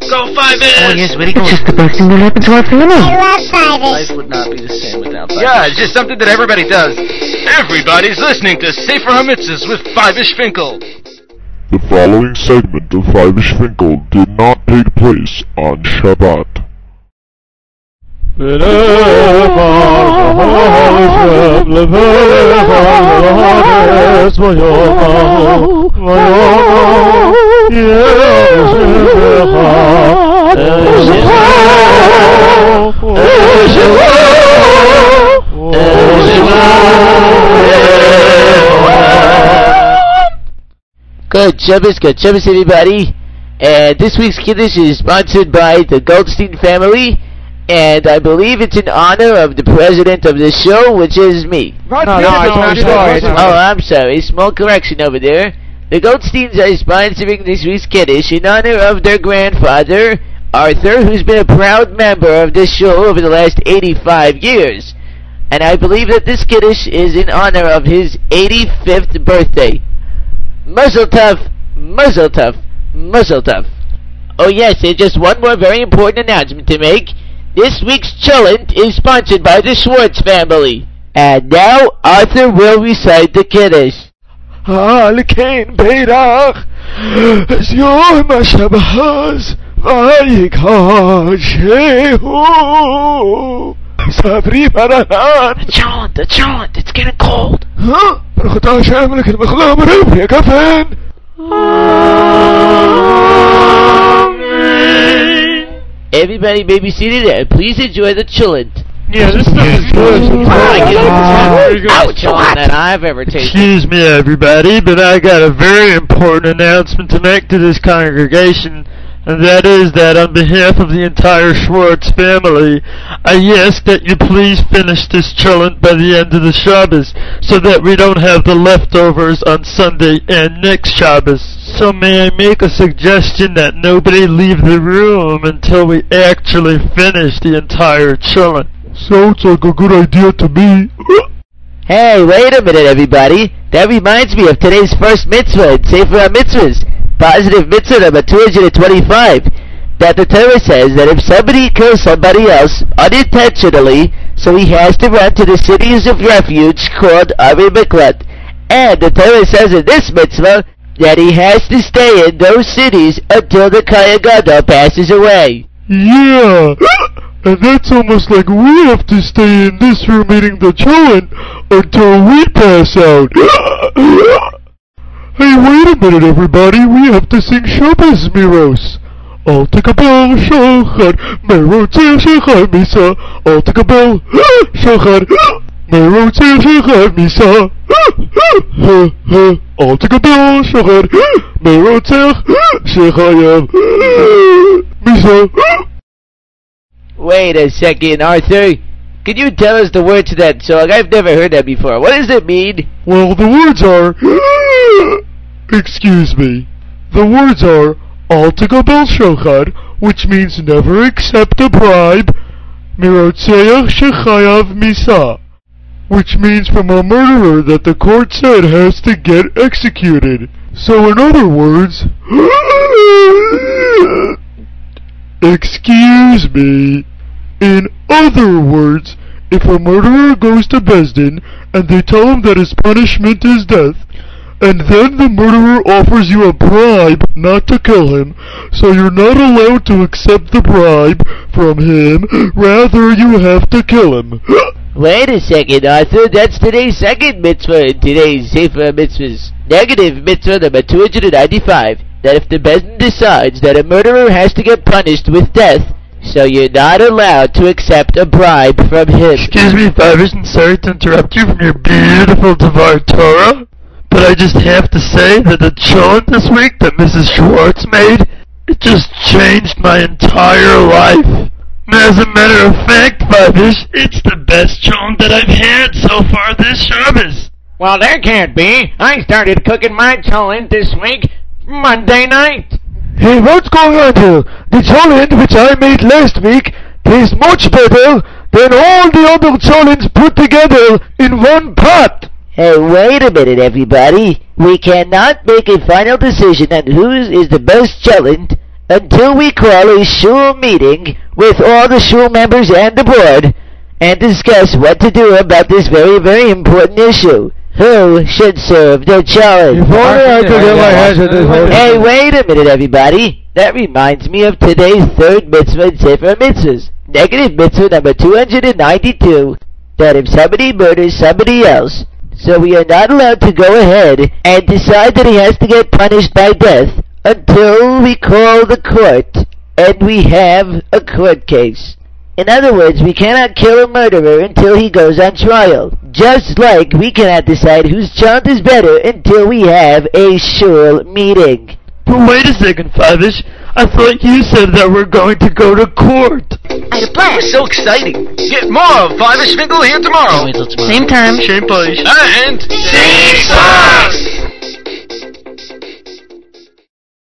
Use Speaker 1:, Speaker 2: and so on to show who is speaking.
Speaker 1: Go Five-ish!
Speaker 2: Oh yes, very good.
Speaker 3: It's just the best thing that happened to our family.
Speaker 4: I love Five-ish.
Speaker 2: Life would not be the same without Five-ish.
Speaker 1: Yeah, it's just something that everybody does. Everybody's listening to Sefer HaMitzvahs with Five-ish Finkel.
Speaker 5: The following segment of Five-ish Finkel did not take place on Shabbat.
Speaker 6: Good Shabbos everybody. And this week's Kiddush is sponsored by the Goldstein family. And I believe it's in honor of the president of the show, which is me. I'm sorry. Small correction over there. The Goldsteins are sponsoring this week's Kiddush in honor of their grandfather, Arthur, who's been a proud member of this show over the last 85 years. And I believe that this Kiddush is in honor of his 85th birthday. Mazel tov, mazel tov, mazel tov. Oh yes, and just one more very important announcement to make. This week's Cholent is sponsored by the Schwartz family. And now, Arthur will recite the Kiddush.
Speaker 5: על כן בירך אז יום השבת ויקדשהו סברי ברנן
Speaker 6: The chant, it's getting cold.
Speaker 5: ברוך אתה השם אלוקים מלך העולם יקפן
Speaker 6: Everybody may be seated and please enjoy the Cholent.
Speaker 5: Yeah, this stuff is good.
Speaker 6: That I've ever tasted.
Speaker 7: Excuse me, everybody, but I got a very important announcement to make to this congregation, and that is that on behalf of the entire Schwartz family, I ask that you please finish this Cholent by the end of the Shabbos, so that we don't have the leftovers on Sunday and next Shabbos. So may I make a suggestion that nobody leave the room until we actually finish the entire Cholent?
Speaker 5: Sounds like a good idea to me.
Speaker 6: Hey, wait a minute, everybody. That reminds me of today's first mitzvah in Sefer HaMitzvahs. Positive mitzvah number 225. That the Torah says that if somebody kills somebody else unintentionally, so he has to run to the cities of refuge called Ari Miklat. And the Torah says in this mitzvah that he has to stay in those cities until the Kohen Gadol passes away.
Speaker 5: Yeah, and that's almost like we have to stay in this room eating the Cholent until we pass out. Hey, wait a minute, everybody. We have to sing Shabbos Miros. Al tekabel shachar, merotzeh shachar misa. Al tekabel shachar, merotzeh shachar misa. Al tekabel shachar, merotzeh shachar misa.
Speaker 6: Wait a second, Arthur. Could you tell us the words to that song? I've never heard that before. What does it mean?
Speaker 5: Well, the words are... Excuse me. The words are Al tekabel shachar, which means never accept a bribe, Mirotzeach shechayav misa, which means from a murderer that the court said has to get executed. So in other words... Excuse me. In other words, if a murderer goes to Beis Din and they tell him that his punishment is death, and then the murderer offers you a bribe not to kill him, so you're not allowed to accept the bribe from him, rather you have to kill him.
Speaker 6: Wait a second, Arthur. That's today's second mitzvah in today's Sefer Mitzvahs. Negative mitzvah number 295. That if the Beis Din decides that a murderer has to get punished with death, so you're not allowed to accept a bribe from him.
Speaker 7: Excuse me, Five-ish, and sorry to interrupt you from your beautiful Devar Torah, but I just have to say that the Cholent this week that Mrs. Schwartz made, it just changed my entire life. And as a matter of fact, Five-ish, it's the best Cholent that I've had so far this Shabbos.
Speaker 8: Well, there can't be. I started cooking my Cholent this week Monday night.
Speaker 5: Hey, what's going on here? The Cholent which I made last week tastes much better than all the other Cholents put together in one pot.
Speaker 6: Hey, wait a minute, everybody. We cannot make a final decision on whose is the best Cholent until we call a shul meeting with all the shul members and the board and discuss what to do about this very, very important issue. Who should serve the challenge?
Speaker 7: If only I could get my hands on this whole
Speaker 6: Hey, wait a minute, everybody. That reminds me of today's third mitzvah in Sefer Mitzvahs. Negative mitzvah number 292. That if somebody murders somebody else, so we are not allowed to go ahead and decide that he has to get punished by death until we call the court and we have a court case. In other words, we cannot kill a murderer until he goes on trial. Just like we cannot decide whose child is better until we have a shul meeting.
Speaker 7: But wait a second, Five-ish. I thought you said that we're going to go to court.
Speaker 1: I had a plan. So exciting. Get more of 5ish Finkel here tomorrow.
Speaker 2: Wait till tomorrow.
Speaker 3: Same time.
Speaker 7: Same place.
Speaker 1: And... Jesus!